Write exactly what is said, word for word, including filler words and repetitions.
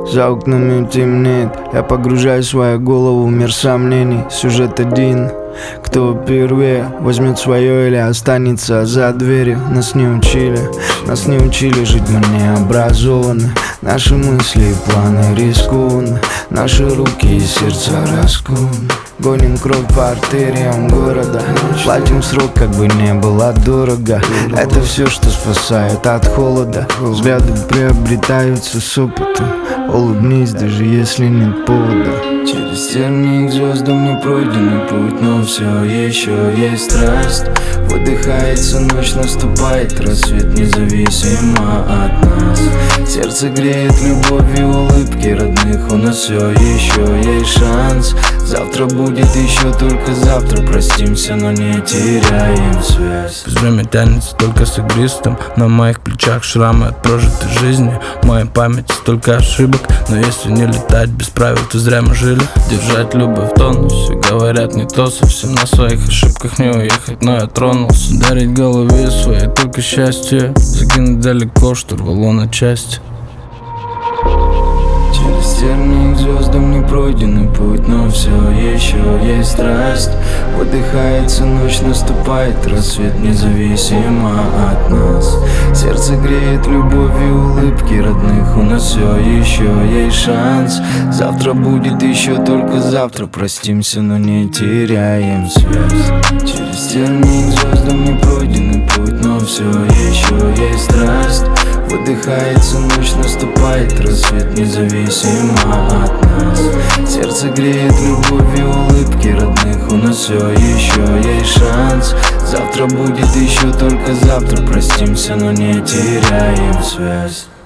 За окнами темнеет, я погружаю свою голову в мир сомнений. Сюжет один: кто первее возьмет свое или останется за дверью. Нас не учили, нас не учили жить, мы не образованы. Наши мысли и планы рискуют, наши руки и сердца раскованы. Гоним кровь по артериям города, платим срок, как бы не было дорого. Это все, что спасает от холода. Взгляды приобретаются с опытом. Улыбнись, даже если нет повода. Через тернии к звездам не пройденный путь, но все еще есть страсть. Выдыхается ночь, наступает рассвет, независимо от нас. Сердце греет любовь и улыбки родных, у нас все еще есть шанс. Завтра будет еще, только завтра простимся, но не теряем связь. Пусть время тянется только с игристым, на моих плечах шрамы от прожитой жизни. В моей памяти столько ошибок, но если не летать без правил, то зря мы жили. Держать любовь в тонусе, говорят не то совсем. На своих ошибках не уехать, но я тронулся. Дарить голове своей только счастье, закинуть далеко, что рвало на части. Через тернии к звездам не пройденный путь, но все еще есть страсть. Выдыхается ночь, наступает рассвет, независимо от нас. Сердце греет любовь и улыбки родных, у нас все еще есть шанс. Завтра будет еще, только завтра простимся, но не теряем связь. Через тернии к звездам не пройденный путь, но все еще есть страсть. Выдыхается ночь, наступает рассвет, независимо от нас. Сердце греет любовь и улыбки родных, у нас все еще есть шанс. Завтра будет еще, только завтра простимся, но не теряем связь.